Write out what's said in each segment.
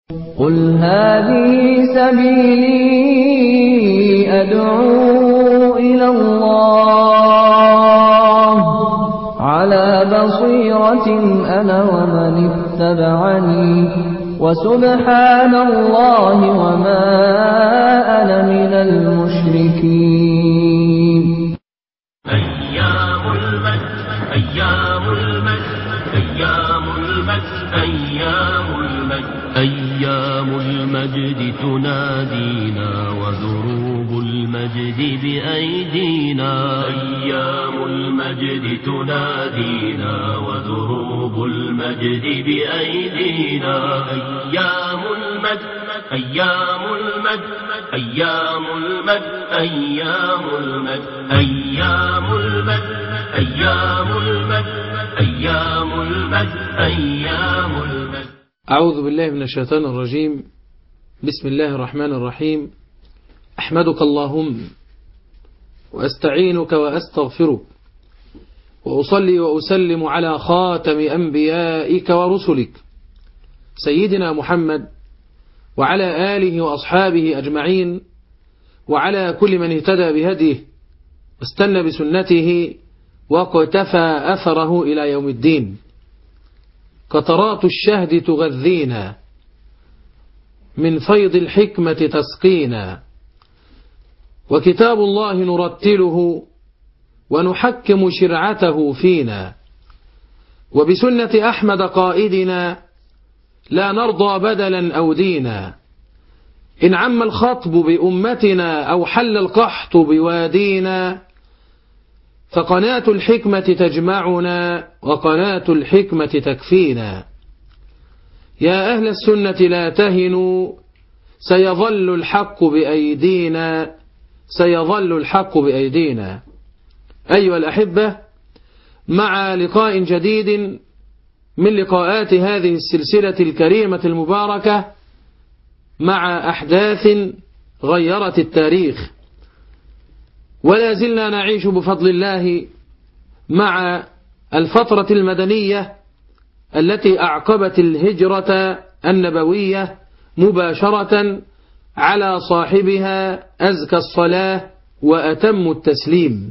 قل هذه سبيلي أدعو إلى الله على بصيرة أنا ومن اتبعني وسبحان الله وما أنا من المشركين. أيام المجد أيام المجد أيام المجد أيام المجد أيام المجد تنادينا وذروب المجد بأيدينا. أيام المجد تنادينا وذروب المجد بأيدينا. أيام المجد أيام المجد أيام المجد أيام المجد أيام المجد أيام المجد أيام المجد أيام المجد. أعوذ بالله من الشيطان الرجيم. بسم الله الرحمن الرحيم. أحمدك اللهم وأستعينك وأستغفرك وأصلي وأسلم على خاتم أنبيائك ورسلك سيدنا محمد وعلى آله وأصحابه أجمعين وعلى كل من اهتدى بهديه واستنى بسنته واقتفى أثره إلى يوم الدين. قطرات الشهد تغذينا من فيض الحكمة تسقينا، وكتاب الله نرتله ونحكم شرعته فينا، وبسنة أحمد قائدنا لا نرضى بدلا أو دينا. إن عم الخطب بأمتنا أو حل القحط بوادينا فقناة الحكمة تجمعنا وقناة الحكمة تكفينا. يا أهل السنة لا تهنوا سيظل الحق بأيدينا سيظل الحق بأيدينا. أيها الأحبة، مع لقاء جديد من لقاءات هذه السلسلة الكريمة المباركة مع أحداث غيرت التاريخ، ولا زلنا نعيش بفضل الله مع الفترة المدنية التي أعقبت الهجرة النبوية مباشرة على صاحبها أزكى الصلاة وأتم التسليم.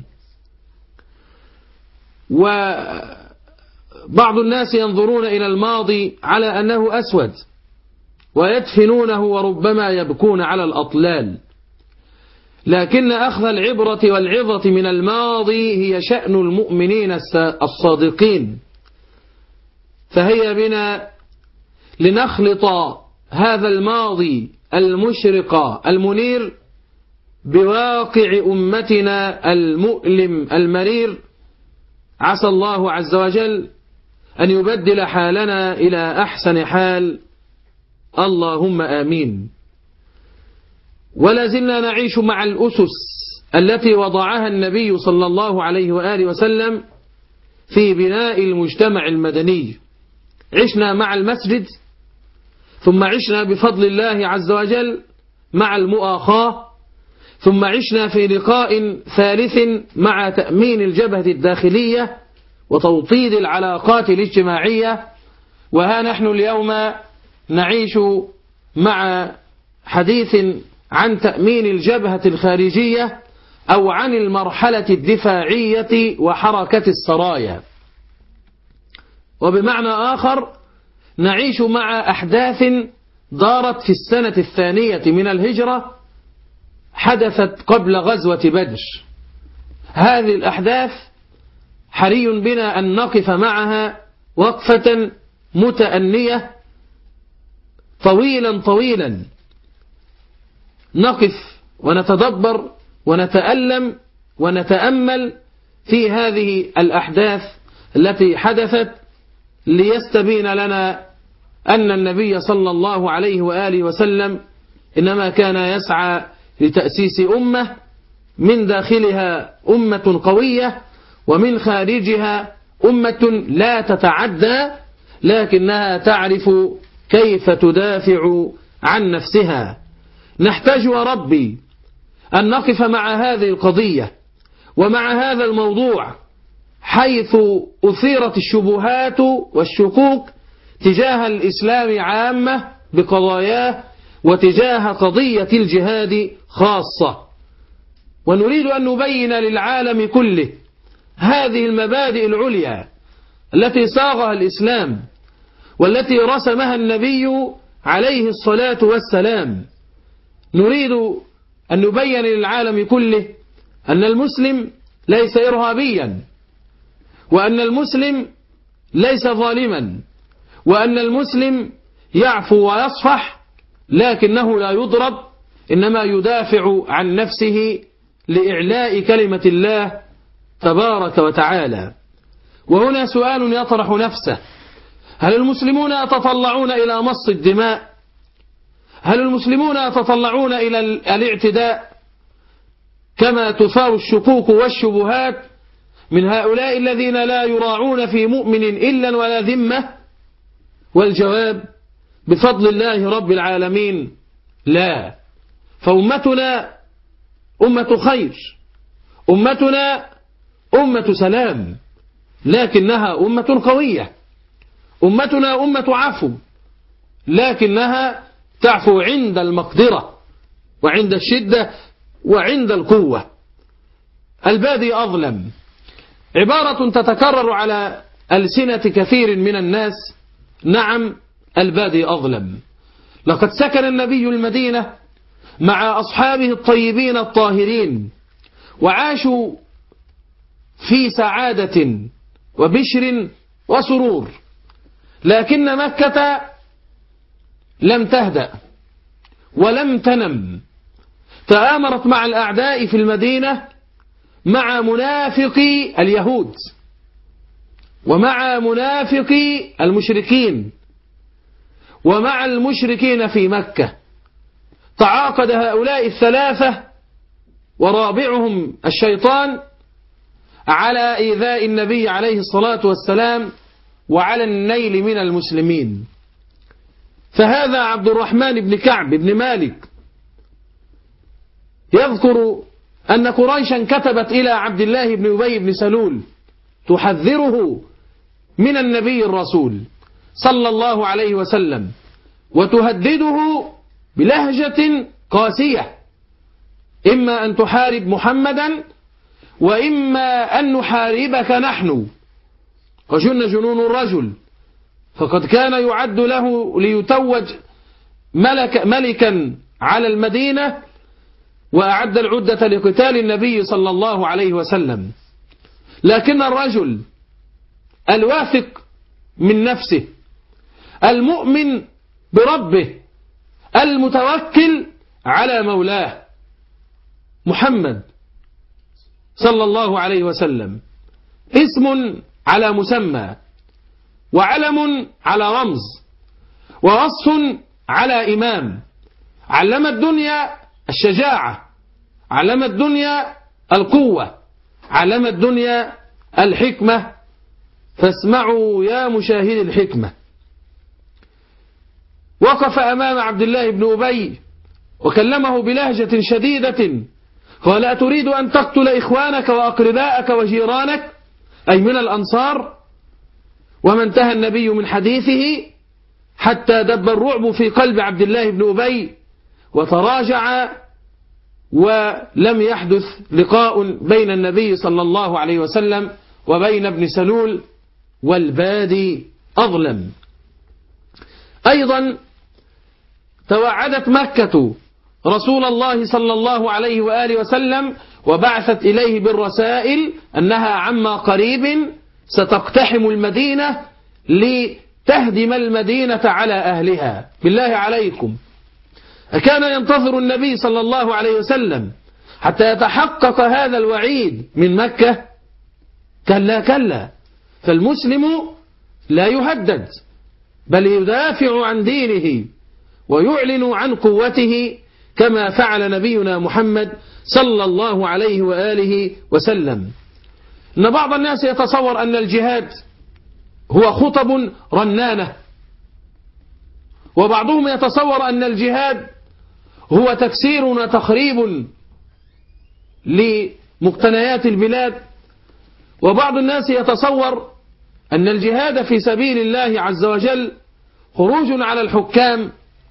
وبعض الناس ينظرون إلى الماضي على أنه أسود ويدفنونه وربما يبكون على الأطلال، لكن أخذ العبرة والعظة من الماضي هي شأن المؤمنين الصادقين. فهيا بنا لنخلط هذا الماضي المشرق المنير بواقع أمتنا المؤلم المرير. عسى الله عز وجل أن يبدل حالنا إلى أحسن حال، اللهم آمين. ولا زلنا نعيش مع الأسس التي وضعها النبي صلى الله عليه وآله وسلم في بناء المجتمع المدني. عشنا مع المسجد، ثم عشنا بفضل الله عز وجل مع المؤاخاة، ثم عشنا في لقاء ثالث مع تأمين الجبهة الداخلية وتوطيد العلاقات الاجتماعية، وها نحن اليوم نعيش مع حديث عن تأمين الجبهة الخارجية أو عن المرحلة الدفاعية وحركة السرايا. وبمعنى آخر نعيش مع أحداث دارت في السنة الثانية من الهجرة، حدثت قبل غزوة بدر. هذه الأحداث حري بنا أن نقف معها وقفة متأنية طويلا نقف ونتدبر ونتألم ونتأمل في هذه الأحداث التي حدثت، ليستبين لنا أن النبي صلى الله عليه وآله وسلم إنما كان يسعى لتأسيس أمة من داخلها أمة قوية ومن خارجها أمة لا تتعدى لكنها تعرف كيف تدافع عن نفسها. نحتاج وربي أن نقف مع هذه القضية ومع هذا الموضوع حيث أثيرت الشبهات والشكوك تجاه الإسلام عامة بقضاياه وتجاه قضية الجهاد خاصة. ونريد أن نبين للعالم كله هذه المبادئ العليا التي صاغها الإسلام والتي رسمها النبي عليه الصلاة والسلام. نريد أن نبين للعالم كله أن المسلم ليس إرهابيا، وأن المسلم ليس ظالما، وأن المسلم يعفو ويصفح، لكنه لا يضرب، إنما يدافع عن نفسه لإعلاء كلمة الله تبارك وتعالى. وهنا سؤال يطرح نفسه: هل المسلمون يتطلعون إلى مص الدماء؟ هل المسلمون يتطلعون إلى الاعتداء كما تثار الشكوك والشبهات من هؤلاء الذين لا يراعون في مؤمن إلا ولا ذمة؟ والجواب بفضل الله رب العالمين لا. فأمتنا أمة خير، أمتنا أمة سلام، لكنها أمة قوية. أمتنا أمة عفو، لكنها تعفو عند المقدرة وعند الشدة وعند القوة. البادي أظلم عبارة تتكرر على ألسنة كثير من الناس. نعم، البادي أظلم. لقد سكن النبي المدينة مع أصحابه الطيبين الطاهرين، وعاشوا في سعادة وبشر وسرور، لكن مكة لم تهدأ ولم تنم، تآمرت مع الأعداء في المدينة، مع منافقي اليهود ومع منافقي المشركين ومع المشركين في مكة. تعاقد هؤلاء الثلاثة ورابعهم الشيطان على إيذاء النبي عليه الصلاة والسلام وعلى النيل من المسلمين. فهذا عبد الرحمن بن كعب بن مالك يذكر أن قريشا كتبت إلى عبد الله بن أبي بن سلول تحذره من النبي الرسول صلى الله عليه وسلم، وتهدده بلهجة قاسية: إما أن تحارب محمدا وإما أن نحاربك نحن. وجن جنون الرجل، فقد كان يعد له ليتوج ملكا على المدينة، وأعد العدة لقتال النبي صلى الله عليه وسلم. لكن الرجل الواثق من نفسه المؤمن بربه المتوكل على مولاه محمد صلى الله عليه وسلم اسم على مسمى، وعلم على رمز، ووصف على إمام. علم الدنيا الشجاعة، علم الدنيا القوة، علم الدنيا الحكمة. فاسمعوا يا مشاهدي الحكمة. وقف أمام عبد الله بن أبي وكلمه بلهجة شديدة، قال: أتريد أن تقتل إخوانك وأقرباءك وجيرانك، أي من الأنصار؟ وما انتهى النبي من حديثه حتى دب الرعب في قلب عبد الله بن أبي، وتراجع، ولم يحدث لقاء بين النبي صلى الله عليه وسلم وبين ابن سلول، والبادي أظلم. أيضا توعدت مكة رسول الله صلى الله عليه وآله وسلم وبعثت إليه بالرسائل أنها عما قريب ستقتحم المدينة لتهدم المدينة على أهلها. بالله عليكم، أكان ينتظر النبي صلى الله عليه وسلم حتى يتحقق هذا الوعيد من مكة؟ كلا كلا. فالمسلم لا يهدد، بل يدافع عن دينه ويعلن عن قوته كما فعل نبينا محمد صلى الله عليه وآله وسلم. إن بعض الناس يتصور أن الجهاد هو خطب رنانة، وبعضهم يتصور أن الجهاد هو تكسير وتخريب لمقتنيات البلاد، وبعض الناس يتصور أن الجهاد في سبيل الله عز وجل خروج على الحكام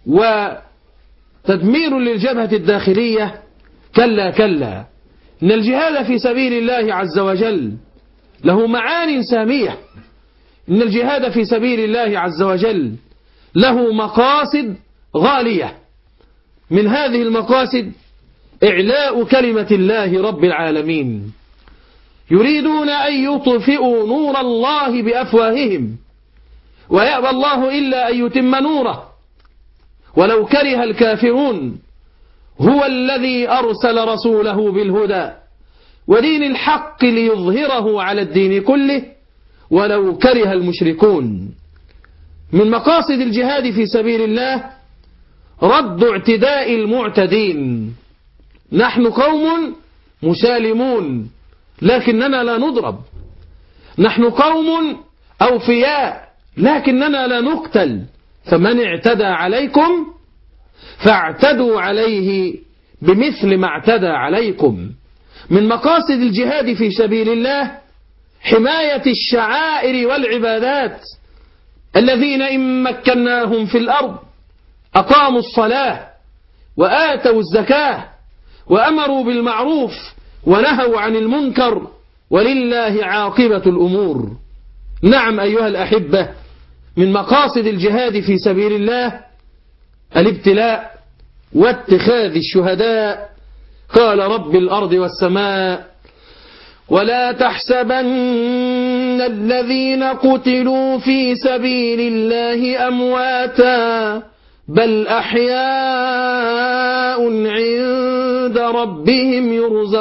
وتدمير للجبهة الداخلية. كلا كلا، إن الجهاد في سبيل الله عز وجل له معان سامية. إن الجهاد في سبيل الله عز وجل له مقاصد غالية. من هذه المقاصد إعلاء كلمة الله رب العالمين. يريدون أن يطفئوا نور الله بأفواههم ويأبى الله إلا أن يتم نوره ولو كره الكافرون. هو الذي أرسل رسوله بالهدى ودين الحق ليظهره على الدين كله ولو كره المشركون. من مقاصد الجهاد في سبيل الله رد اعتداء المعتدين. نحن قوم مسالمون لكننا لا نضرب. نحن قوم أوفياء لكننا لا نقتل. فمن اعتدى عليكم فاعتدوا عليه بمثل ما اعتدى عليكم. من مقاصد الجهاد في سبيل الله حماية الشعائر والعبادات. الذين إن مكناهم في الأرض أقاموا الصلاة وآتوا الزكاة وأمروا بالمعروف ونهوا عن المنكر ولله عاقبة الأمور. نعم أيها الأحبة، من مقاصد الجهاد في سبيل الله الابتلاء واتخاذ الشهداء. قال رب الأرض والسماء: ولا تحسبن الذين قتلوا في سبيل الله أمواتا بل أحياء عند ربهم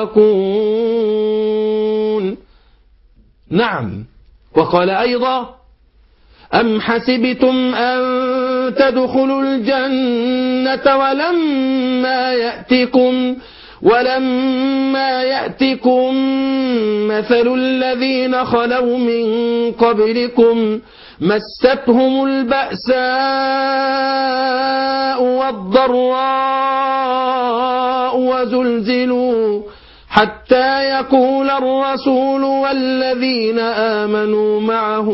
يرزقون. نعم. وقال أيضا: أم حسبتم أن تدخلوا الجنة ولما يأتكم مثل الذين خلوا من قبلكم مستهم البأساء والضراء وزلزلوا حتى يقول الرسول والذين آمنوا معه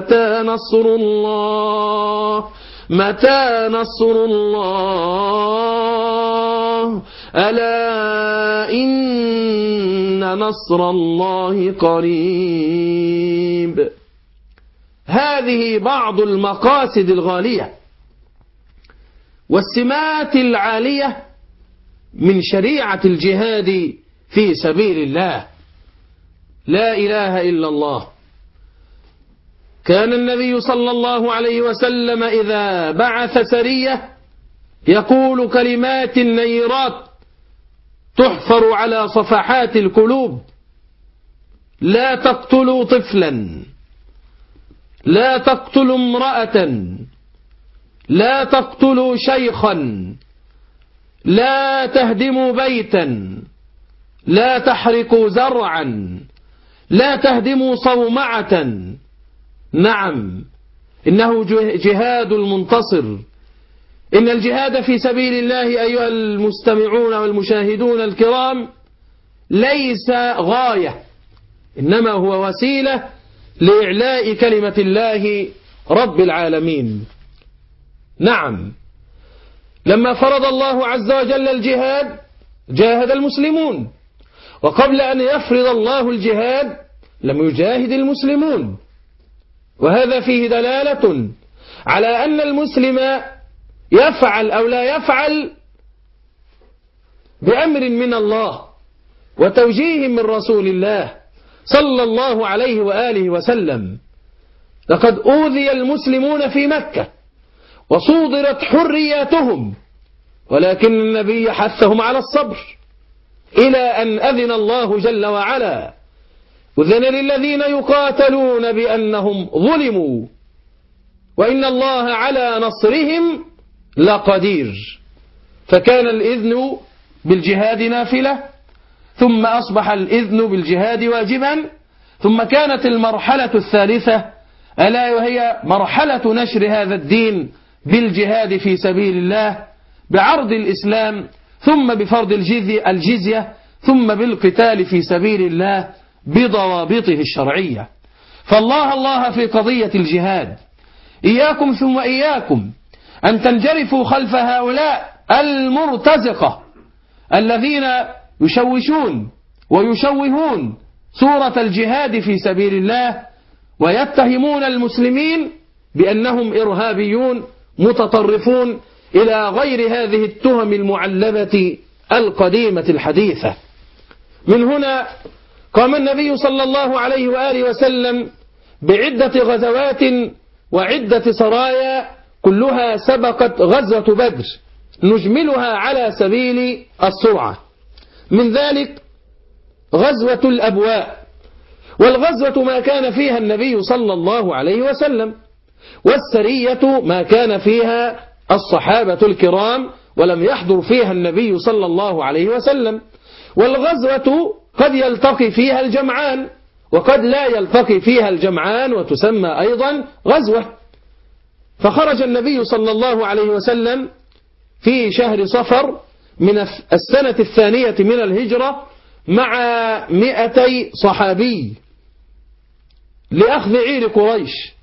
متى نصر الله ألا إن نصر الله قريب. هذه بعض المقاصد الغالية والسمات العالية من شريعة الجهاد في سبيل الله. لا إله إلا الله. كان النبي صلى الله عليه وسلم إذا بعث سرية يقول كلمات نيرات تحفر على صفحات القلوب: لا تقتلوا طفلا، لا تقتلوا امرأة، لا تقتلوا شيخا، لا تهدموا بيتا، لا تحرقوا زرعا، لا تهدموا صومعة. نعم، إنه جهاد المنتصر. إن الجهاد في سبيل الله أيها المستمعون والمشاهدون الكرام ليس غاية، إنما هو وسيلة لإعلاء كلمة الله رب العالمين. نعم، لما فرض الله عز وجل الجهاد جاهد المسلمون، وقبل أن يفرض الله الجهاد لم يجاهد المسلمون. وهذا فيه دلالة على أن المسلم يفعل أو لا يفعل بأمر من الله وتوجيه من رسول الله صلى الله عليه وآله وسلم. لقد أوذي المسلمون في مكة وصودرت حرياتهم، ولكن النبي حثهم على الصبر إلى أن أذن الله جل وعلا: أذن للذين يقاتلون بأنهم ظلموا وإن الله على نصرهم لقدير. فكان الإذن بالجهاد نافلة، ثم أصبح الإذن بالجهاد واجبا، ثم كانت المرحلة الثالثة ألا وهي مرحلة نشر هذا الدين بالجهاد في سبيل الله بعرض الإسلام، ثم بفرض الجزية، ثم بالقتال في سبيل الله بضوابطه الشرعية. فالله في قضية الجهاد. إياكم ثم إياكم أن تنجرفوا خلف هؤلاء المرتزقة الذين يشوشون ويشوهون صورة الجهاد في سبيل الله، ويتهمون المسلمين بأنهم إرهابيون متطرفون إلى غير هذه التهم المعلبة القديمة الحديثة. من هنا قام النبي صلى الله عليه وآله وسلم بعدة غزوات وعدة سرايا كلها سبقت غزوة بدر، نجملها على سبيل السرعة. من ذلك غزوة الأبواء، والغزوة ما كان فيها النبي صلى الله عليه وسلم، والسرية ما كان فيها الصحابة الكرام ولم يحضر فيها النبي صلى الله عليه وسلم. والغزوة قد يلتقي فيها الجمعان وقد لا يلتقي فيها الجمعان وتسمى أيضا غزوة. فخرج النبي صلى الله عليه وسلم في شهر صفر من السنة الثانية من الهجرة مع 200 صحابي لأخذ عير قريش،